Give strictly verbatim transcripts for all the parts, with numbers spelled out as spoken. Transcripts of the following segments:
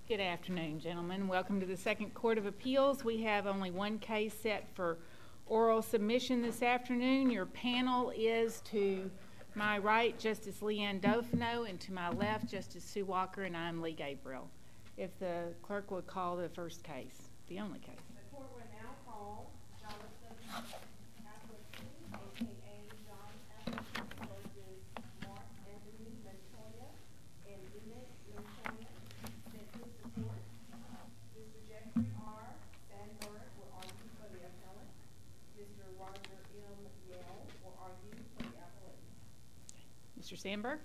Good afternoon, gentlemen. Welcome to the Second Court of Appeals. We have only one case set for oral submission this afternoon. Your panel is to my right, Justice Leanne Dauphineau, and to my left, Justice Sue Walker, and I'm Lee Gabriel. If the clerk would call the first case, the only case. The court will now call Jonathan Appleton, a k a. John Appleton, versus Mark Anthony Montoya and Emmett Montoya. Sent to the court. Mister Jeffrey R. Sandberg will argue for the appellant. Mister Roger M. Yale will argue for the appellant. Mister Sandberg.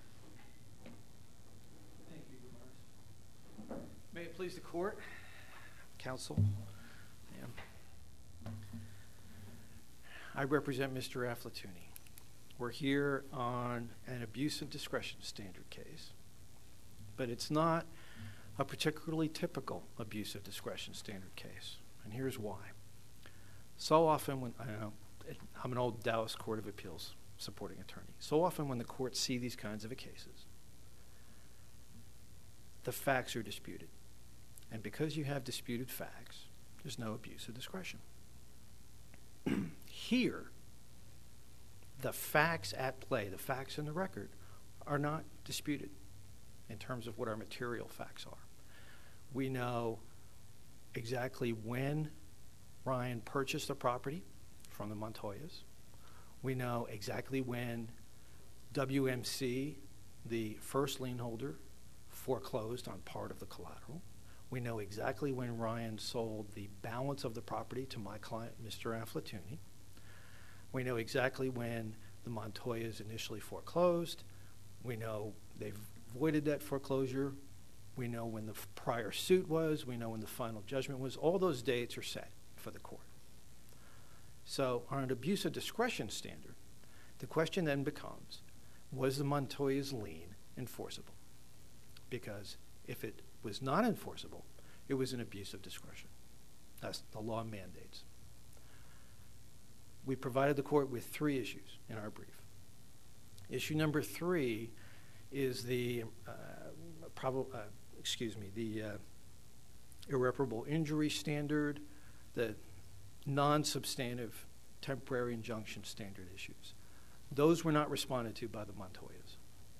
Thank you, Your Honor. May it please the court, counsel. Ma'am. I represent Mister Afflatuni. We're here on an abuse of discretion standard case, but it's not a particularly typical abuse of discretion standard case, and here's why. So often when, I know, I'm an old Dallas Court of Appeals supporting attorney, so often when the courts see these kinds of cases, the facts are disputed. And because you have disputed facts, there's no abuse of discretion. Here, the facts at play, the facts in the record, are not disputed in terms of what our material facts are. We know exactly when Ryan purchased the property from the Montoyas. We know exactly when W M C, the first lien holder, foreclosed on part of the collateral. We know exactly when Ryan sold the balance of the property to my client, Mister Afflatuni. We know exactly when the Montoyas initially foreclosed. We know they've voided that foreclosure. We know when the prior suit was. We know when the final judgment was. All those dates are set for the court. So on an abuse of discretion standard, the question then becomes, was the Montoya's lien enforceable? Because if it was not enforceable, it was an abuse of discretion. That's the law mandates. We provided the court with three issues in our brief. Issue number three is the uh, prob- uh, excuse me, the uh, irreparable injury standard, the non-substantive temporary injunction standard issues. Those were not responded to by the Montoyas.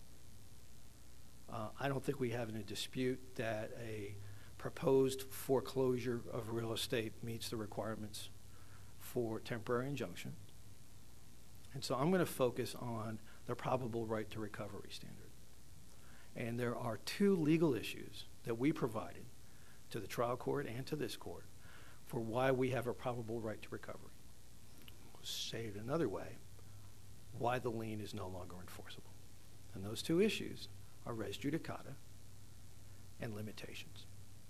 Uh, I don't think we have any dispute that a proposed foreclosure of real estate meets the requirements for temporary injunction. And so I'm going to focus on the probable right to recovery standard. And there are two legal issues that we provided to the trial court and to this court for why we have a probable right to recovery. Say it another way, why the lien is no longer enforceable. And those two issues are res judicata and limitations.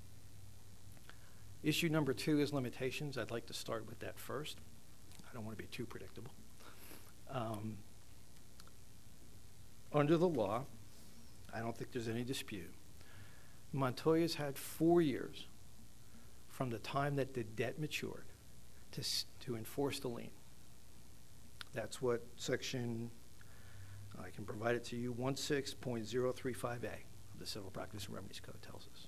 Issue number two is limitations. I'd like to start with that first. I don't want to be too predictable. Um, under the law, I don't think there's any dispute. Montoya's had four years from the time that the debt matured to, to enforce the lien. That's what section, I can provide it to you, sixteen point zero three five A of the Civil Practice and Remedies Code tells us.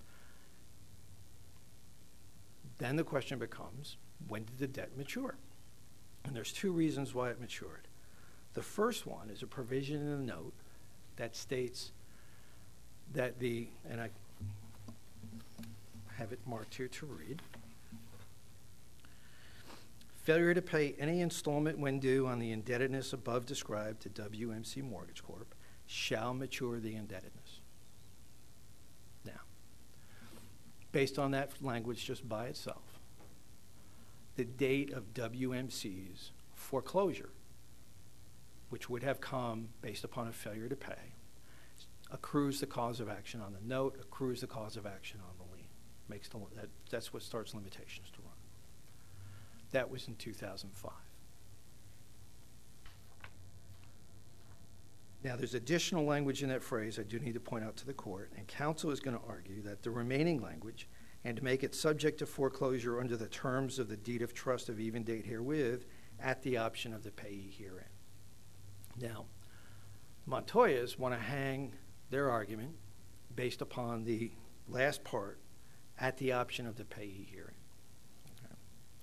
Then the question becomes, when did the debt mature? And there's two reasons why it matured. The first one is a provision in the note that states that the, and I have it marked here to read, failure to pay any installment when due on the indebtedness above described to W M C Mortgage Corp shall mature the indebtedness. Now, based on that language just by itself, the date of W M C's foreclosure, which would have come based upon a failure to pay, accrues the cause of action on the note, accrues the cause of action on the lien. Makes the, that, that's what starts limitations to run. That was in two thousand five. Now, there's additional language in that phrase I do need to point out to the court, and counsel is going to argue that the remaining language, and to make it subject to foreclosure under the terms of the deed of trust of even date herewith, at the option of the payee herein. Now, Montoyas want to hang their argument based upon the last part, at the option of the payee hearing. Okay.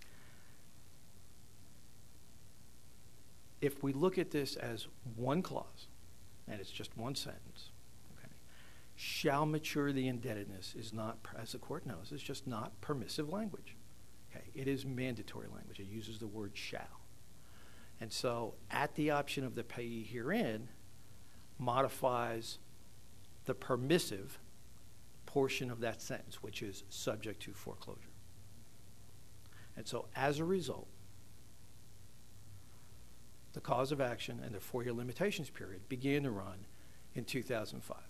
If we look at this as one clause, and it's just one sentence, okay, shall mature the indebtedness is not, as the court knows, it's just not permissive language. Okay, it is mandatory language. It uses the word shall. And so, at the option of the payee herein, modifies the permissive portion of that sentence, which is subject to foreclosure. And so, as a result, the cause of action and the four-year limitations period began to run in two thousand five.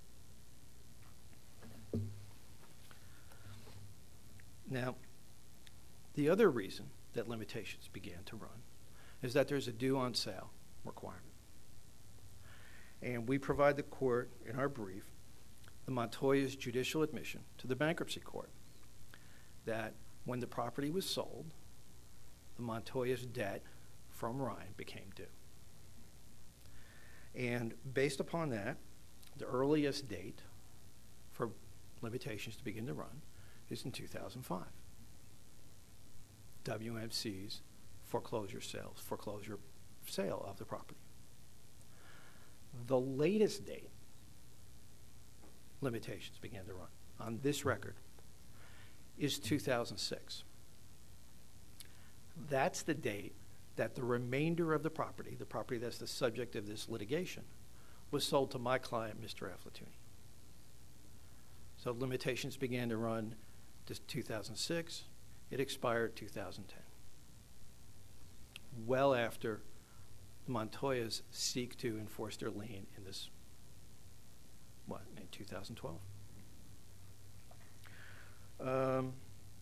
Now, the other reason that limitations began to run is that there's a due on sale requirement. And we provide the court, in our brief, the Montoya's judicial admission to the bankruptcy court that when the property was sold, the Montoya's debt from Ryan became due. And based upon that, the earliest date for limitations to begin to run is in two thousand five. W M C's foreclosure sales, foreclosure sale of the property. The latest date limitations began to run on this record is two thousand six. That's the date that the remainder of the property, the property that's the subject of this litigation, was sold to my client, Mister Afflatooni. So limitations began to run to two thousand six. It expired two thousand ten. Well after the Montoyas seek to enforce their lien in this, what, in two thousand twelve. Um,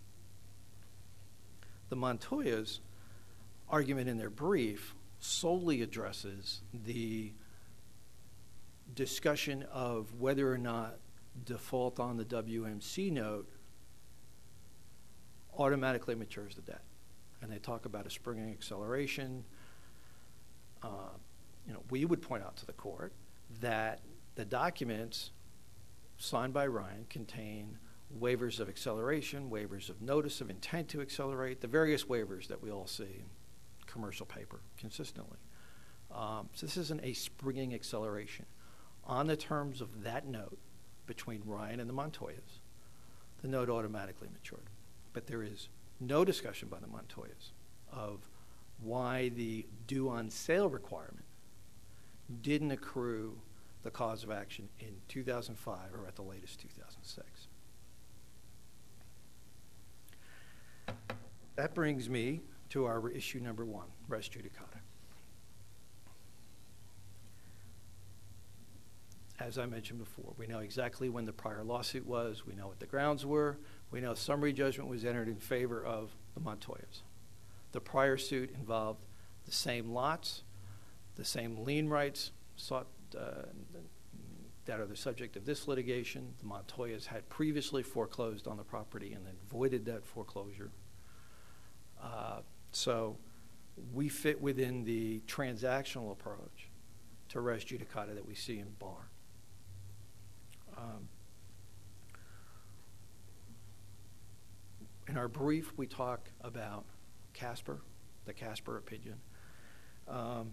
the Montoyas' argument in their brief solely addresses the discussion of whether or not default on the W M C note automatically matures the debt. And they talk about a springing acceleration. Uh, you know, we would point out to the court that the documents signed by Ryan contain waivers of acceleration, waivers of notice of intent to accelerate, the various waivers that we all see in commercial paper consistently. Um, so this isn't a springing acceleration. On the terms of that note between Ryan and the Montoyas, the note automatically matured. But there is no discussion by the Montoyas of why the due on sale requirement didn't accrue the cause of action in two thousand five or at the latest two thousand six. That brings me to our issue number one, res judicata. As I mentioned before, we know exactly when the prior lawsuit was, we know what the grounds were, we know summary judgment was entered in favor of the Montoyas. The prior suit involved the same lots, the same lien rights sought uh, that are the subject of this litigation. The Montoyas had previously foreclosed on the property and then voided that foreclosure. Uh, so we fit within the transactional approach to res judicata that we see in Barr. Um, in our brief, we talk about Casper, the Casper opinion. Um,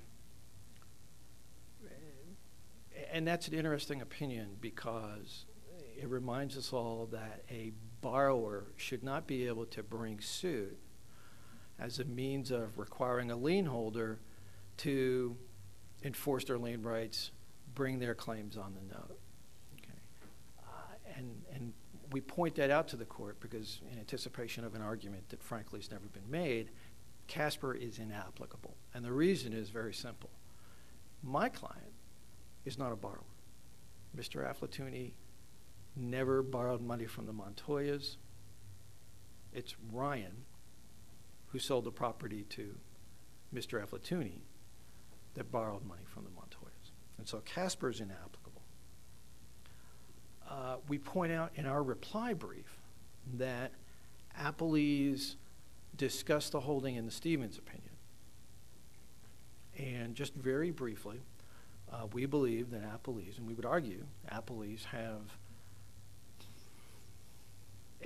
and that's an interesting opinion because it reminds us all that a borrower should not be able to bring suit as a means of requiring a lien holder to enforce their lien rights, bring their claims on the note. Okay. Uh, and, and we point that out to the court because in anticipation of an argument that frankly has never been made, Casper is inapplicable. And the reason is very simple. My client is not a borrower. Mister Afflatooni never borrowed money from the Montoyas. It's Ryan who sold the property to Mister Afflatooni that borrowed money from the Montoyas. And so Casper is inapplicable. Uh, we point out in our reply brief that Appellees discussed the holding in the Stevens opinion. And just very briefly, uh, we believe that Appellees, and we would argue Appellees have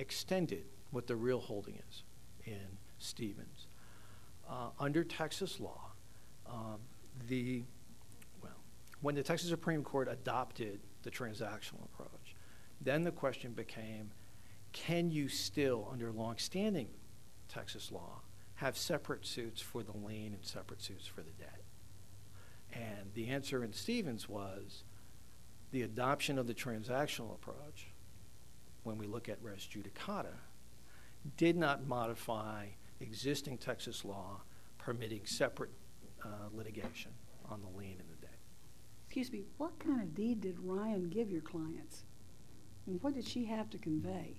extended what the real holding is in Stevens. Uh, under Texas law, um, the, well, when the Texas Supreme Court adopted the transactional approach, then the question became, can you still, under longstanding Texas law, have separate suits for the lien and separate suits for the debt? And the answer in Stevens was the adoption of the transactional approach, when we look at res judicata, did not modify existing Texas law permitting separate uh, litigation on the lien and the debt. Excuse me, what kind of deed did Ryan give your clients? And what did she have to convey?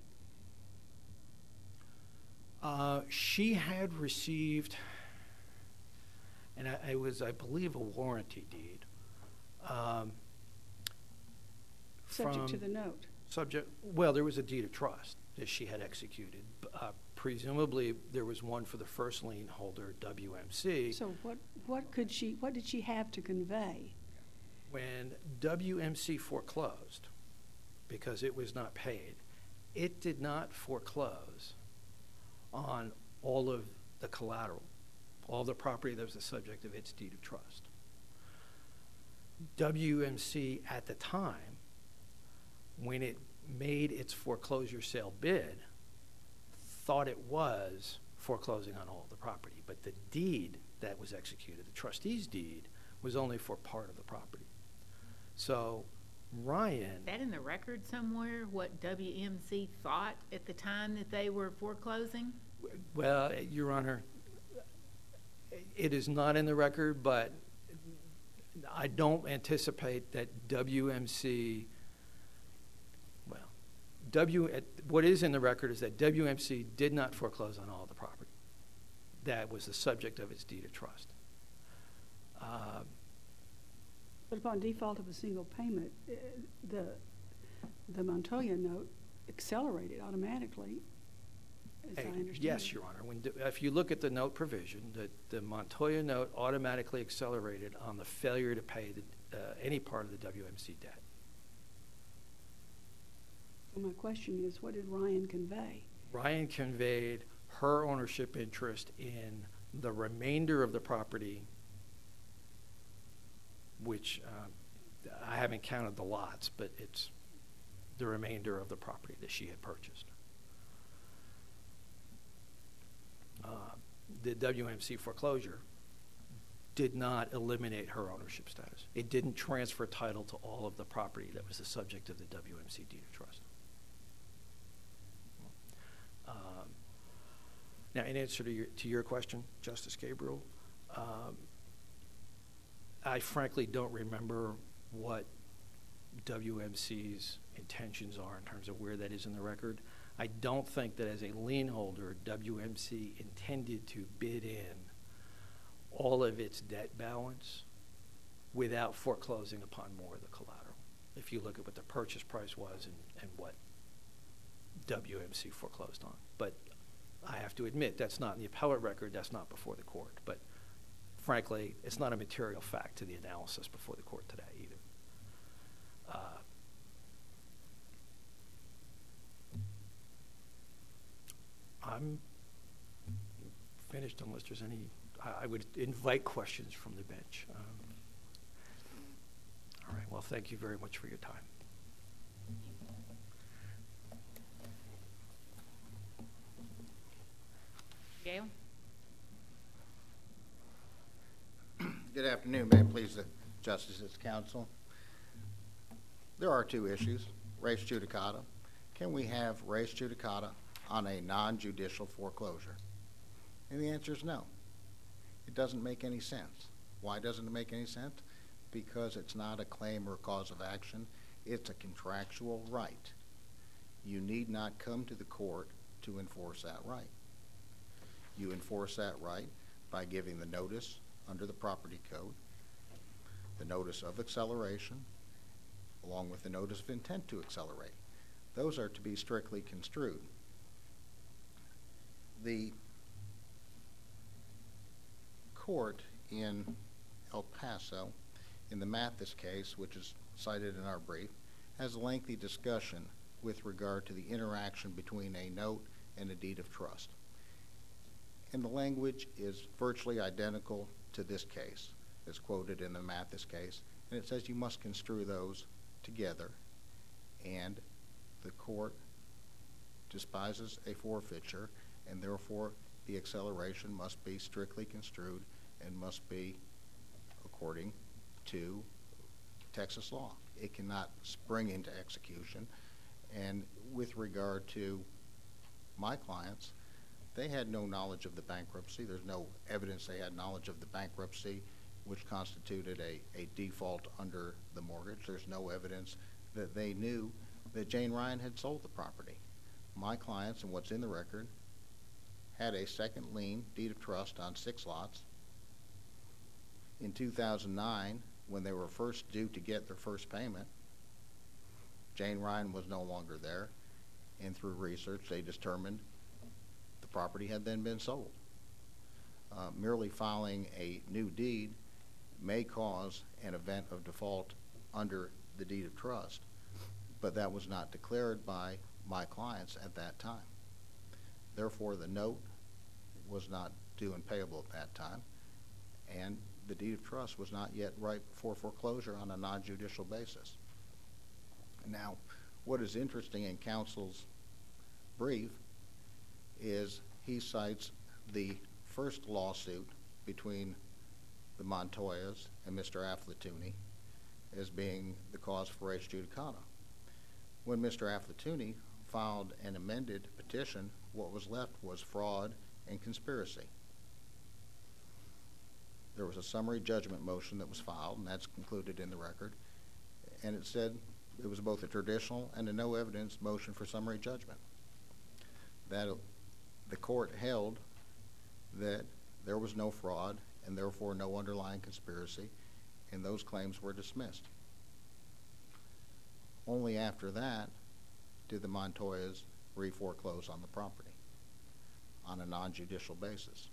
Uh, she had received, and I, it was, I believe, a warranty deed. Um, Subject to from- the note. Subject, well, there was a deed of trust that she had executed. Uh, presumably, there was one for the first lien holder, W M C. So what, what could she, what did she have to convey? When W M C foreclosed, because it was not paid, it did not foreclose on all of the collateral, all the property that was the subject of its deed of trust. W M C at the time, when it made its foreclosure sale bid, thought it was foreclosing on all the property, but the deed that was executed, the trustee's deed, was only for part of the property. So Ryan, Is that in the record somewhere, what W M C thought at the time that they were foreclosing? well, Your Honor, it is not in the record, but I don't anticipate that W M C, well, W, what is in the record is that W M C did not foreclose on all the property. That was the subject of its deed of trust. Uh, But upon default of a single payment, eh, the, the Montoya note accelerated automatically, as I Hey, understand Yes, it. Your Honor. When, if you look at the note provision, the, the Montoya note automatically accelerated on the failure to pay the, uh, any part of the W M C debt. So my question is, what did Ryan convey? Ryan conveyed her ownership interest in the remainder of the property, which uh, I haven't counted the lots, but it's the remainder of the property that she had purchased. Uh, the W M C foreclosure did not eliminate her ownership status. It didn't transfer title to all of the property that was the subject of the W M C deed of trust. Um, now, in answer to your, to your question, Justice Gabriel, um, I frankly don't remember what W M C's intentions are in terms of where that is in the record. I don't think that as a lien holder, W M C intended to bid in all of its debt balance without foreclosing upon more of the collateral. If you look at what the purchase price was and, and what W M C foreclosed on. But I have to admit, that's not in the appellate record, that's not before the court. But frankly, it's not a material fact to the analysis before the court today either. Uh, I'm finished unless there's any, I, I would invite questions from the bench. Um, all right, well, thank you very much for your time. Gail? Good afternoon, may it please the Justices Council. There are two issues, res judicata. Can we have res judicata on a non-judicial foreclosure? And the answer is no. It doesn't make any sense. Why doesn't it make any sense? Because it's not a claim or cause of action. It's a contractual right. You need not come to the court to enforce that right. You enforce that right by giving the notice under the property code, the notice of acceleration, along with the notice of intent to accelerate. Those are to be strictly construed. The court in El Paso, in the Mathis case, which is cited in our brief, has a lengthy discussion with regard to the interaction between a note and a deed of trust. And the language is virtually identical to this case, as quoted in the Mathis case, and it says you must construe those together, and the court despises a forfeiture, and therefore the acceleration must be strictly construed and must be according to Texas law. It cannot spring into execution. And with regard to my clients, they had no knowledge of the bankruptcy. There's no evidence they had knowledge of the bankruptcy, which constituted a, a default under the mortgage. There's no evidence that they knew that Jane Ryan had sold the property. My clients, and what's in the record, had a second lien deed of trust on six lots. In two thousand nine, when they were first due to get their first payment, Jane Ryan was no longer there, and through research they determined the property had then been sold. Uh, merely filing a new deed may cause an event of default under the deed of trust, but that was not declared by my clients at that time. Therefore, the note was not due and payable at that time, and the deed of trust was not yet ripe for foreclosure on a non-judicial basis. Now, what is interesting in counsel's brief is he cites the first lawsuit between the Montoyas and Mister Afflatooni as being the cause for res judicata. When Mister Afflatooni filed an amended petition, what was left was fraud and conspiracy. There was a summary judgment motion that was filed, and that's concluded in the record, and it said it was both a traditional and a no evidence motion for summary judgment. That the court held that there was no fraud and therefore no underlying conspiracy, and those claims were dismissed. Only after that did the Montoyas re-foreclose on the property on a non-judicial basis.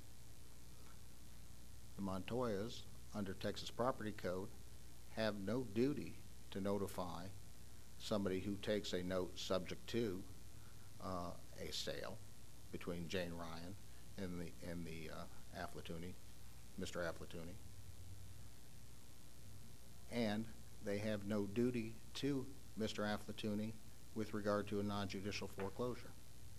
The Montoyas, under Texas Property Code, have no duty to notify somebody who takes a note subject to uh, a sale between Jane Ryan and the and the uh, Afflatooni, Mister Afflatooni, and they have no duty to Mister Afflatooni with regard to a non-judicial foreclosure.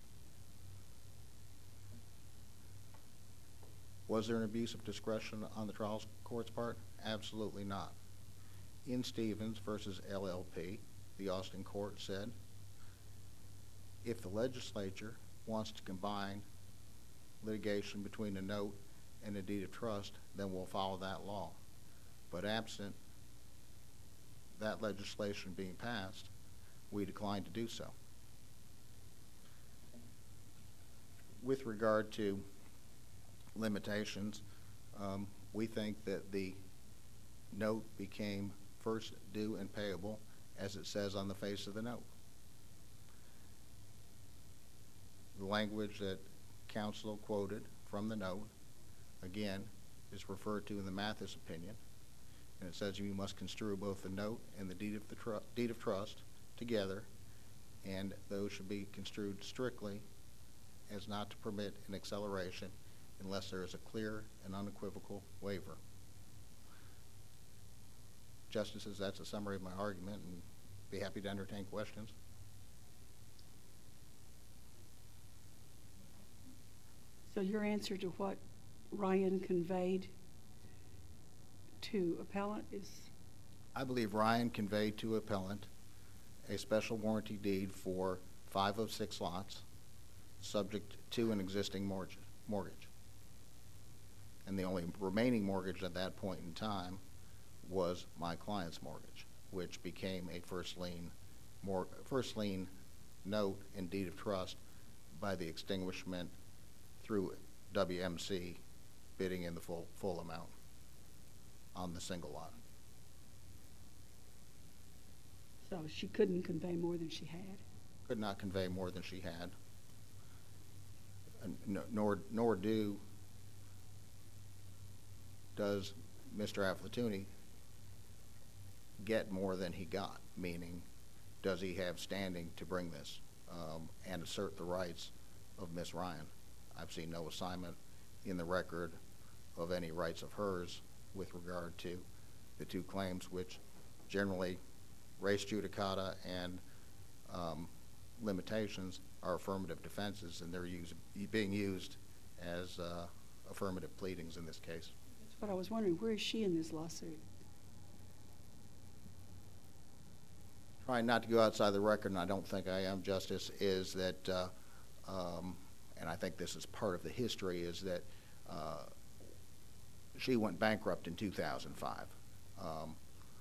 Was there an abuse of discretion on the trial court's part? Absolutely not. In Stevens versus L L P, the Austin court said, if the legislature wants to combine litigation between a note and a deed of trust, then we'll follow that law. But absent that legislation being passed, we decline to do so. With regard to limitations, um, we think that the note became first due and payable as it says on the face of the note. The language that counsel quoted from the note, again, is referred to in the Mathis opinion, and it says you must construe both the note and the deed of, the tru deed of trust together, and those should be construed strictly as not to permit an acceleration unless there is a clear and unequivocal waiver. Justices, that's a summary of my argument, and be happy to entertain questions. So your answer to what Ryan conveyed to appellant is? I believe Ryan conveyed to appellant a special warranty deed for five of six lots subject to an existing mortgage. mortgage. And the only remaining mortgage at that point in time was my client's mortgage, which became a first lien, mor first lien note and deed of trust by the extinguishment through W M C bidding in the full, full amount on the single lot. So she couldn't convey more than she had? Could not convey more than she had, and nor, nor do does Mister Afflatooni get more than he got, meaning does he have standing to bring this um, and assert the rights of Miss Ryan? I've seen no assignment in the record of any rights of hers with regard to the two claims, which generally res judicata and um, limitations are affirmative defenses, and they're use, being used as uh, affirmative pleadings in this case. That's what I was wondering. Where is she in this lawsuit? Trying not to go outside the record, and I don't think I am, Justice, is that, uh, um, and I think this is part of the history, is that uh, she went bankrupt in two thousand five. Um,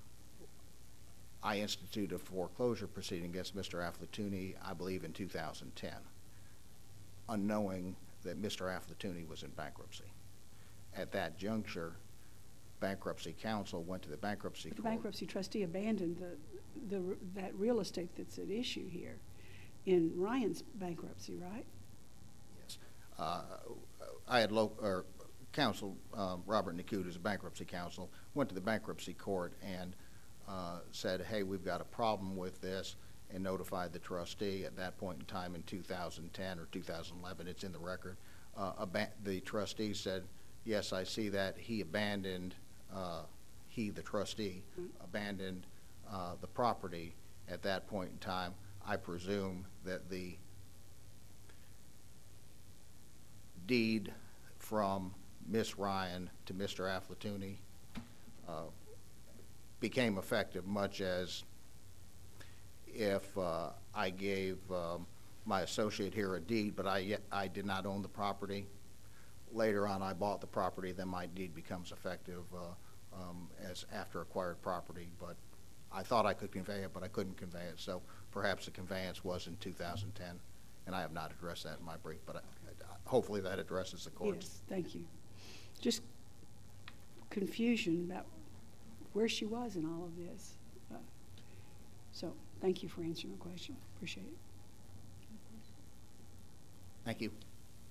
I instituted a foreclosure proceeding against Mister Afflatooni, I believe, in two thousand ten, unknowing that Mister Afflatooni was in bankruptcy. At that juncture, bankruptcy counsel went to the bankruptcy The court. bankruptcy trustee abandoned the, the, that real estate that's at issue here in Ryan's bankruptcy, right? Yes. Uh, I had local, or counsel, um, Robert Nikut, who's a bankruptcy counsel, went to the bankruptcy court and uh, said, hey, we've got a problem with this, and notified the trustee. At that point in time in two thousand ten or two thousand eleven, it's in the record, uh, ab- the trustee said, yes, I see that. He abandoned, uh, he, the trustee, mm-hmm. abandoned uh, the property at that point in time. I presume that the deed from Miss Ryan to Mister Afflatooni uh, became effective, much as if uh, I gave um, my associate here a deed, but I yet I did not own the property. Later on, I bought the property. Then my deed becomes effective uh, um, as after acquired property. But I thought I could convey it, but I couldn't convey it. So perhaps the conveyance was in two thousand ten, and I have not addressed that in my brief. But I, I, hopefully that addresses the court. Yes, thank you. Just confusion about where she was in all of this. Uh, so thank you for answering my question. Appreciate it. Thank you.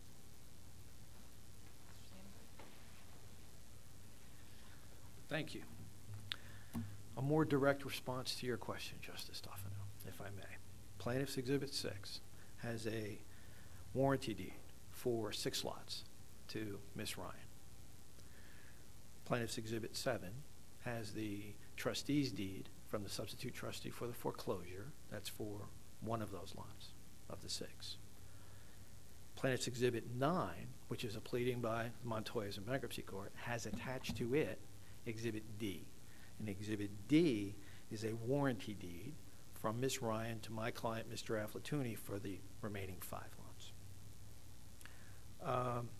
Thank you. A more direct response to your question, Justice Stefano, if I may. Plaintiff's Exhibit six has a warranty deed for six lots to Miss Ryan. Plaintiff's Exhibit seven has the trustee's deed from the substitute trustee for the foreclosure. That's for one of those lots of the six. Plaintiff's Exhibit nine, which is a pleading by Montoya's in bankruptcy court, has attached to it Exhibit D. And Exhibit D is a warranty deed from Miss Ryan to my client, Mister Afflatooni, for the remaining five lots. Um,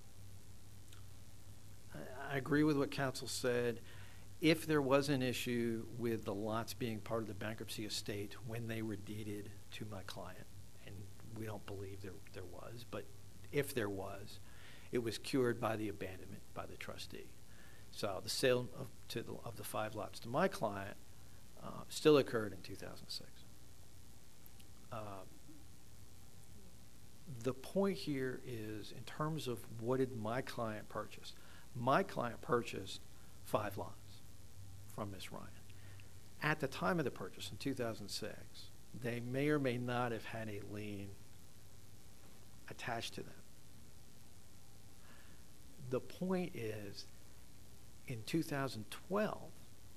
I, I agree with what counsel said. If there was an issue with the lots being part of the bankruptcy estate when they were deeded to my client, and we don't believe there, there was, but if there was, it was cured by the abandonment by the trustee. So the sale of, to the, of the five lots to my client uh, still occurred in two thousand six. Uh, the point here is, in terms of what did my client purchase, my client purchased five lots from Miss Ryan. At the time of the purchase in two thousand six, they may or may not have had a lien attached to them. The point is, in two thousand twelve,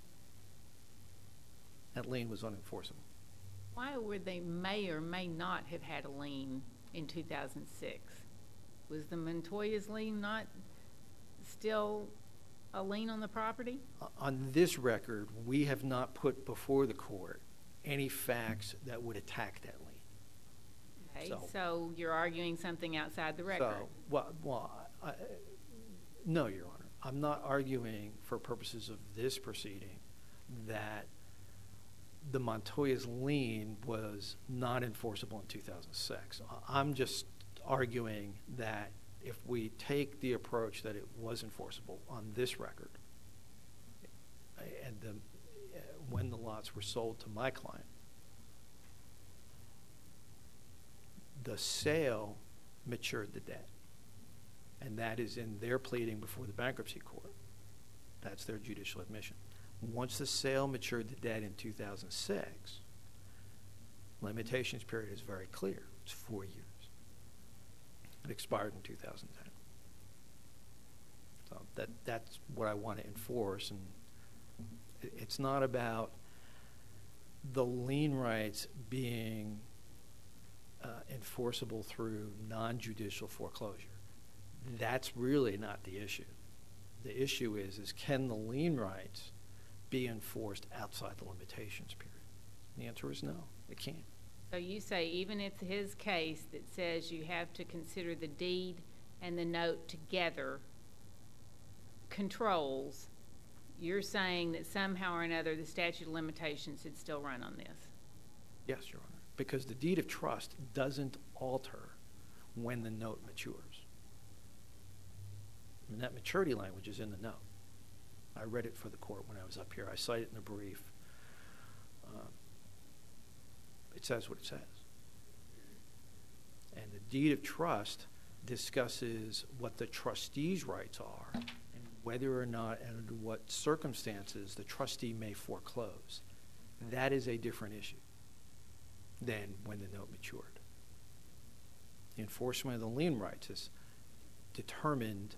that lien was unenforceable. Why would they may or may not have had a lien in two thousand six? Was the Montoya's lien not still a lien on the property? Uh, on this record, we have not put before the court any facts that would attack that lien. Okay, So- so you're arguing something outside the record. So, well, well I, no, Your Honor. I'm not arguing for purposes of this proceeding that the Montoya's lien was not enforceable in two thousand six. I'm just arguing that if we take the approach that it was enforceable on this record, and the, when the lots were sold to my client, the sale matured the debt. And that is in their pleading before the bankruptcy court. That's their judicial admission. Once the sale matured the debt in two thousand six, Limitations period is very clear. It's four years. It expired in two thousand ten. So that, that's what I want to enforce. And it, it's not about the lien rights being uh, enforceable through non-judicial foreclosure. That's really not the issue. The issue is, is can the lien rights be enforced outside the limitations period? The answer is no, it can't. So you say even if his case that says you have to consider the deed and the note together controls, you're saying that somehow or another the statute of limitations should still run on this? Yes, Your Honor, because the deed of trust doesn't alter when the note matures. And that maturity language is in the note. I read it for the court when I was up here. I cite it in the brief. Um, it says what it says. And the deed of trust discusses what the trustee's rights are and whether or not and under what circumstances the trustee may foreclose. That is a different issue than when the note matured. The enforcement of the lien rights is determined,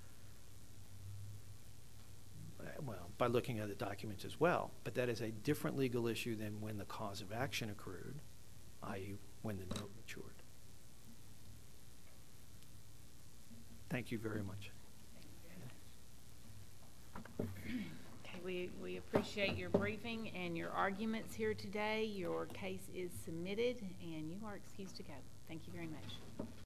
well, by looking at the documents as well, but that is a different legal issue than when the cause of action accrued, that is when the note matured. Thank you very much. Okay, we, we appreciate your briefing and your arguments here today. Your case is submitted and you are excused to go. Thank you very much.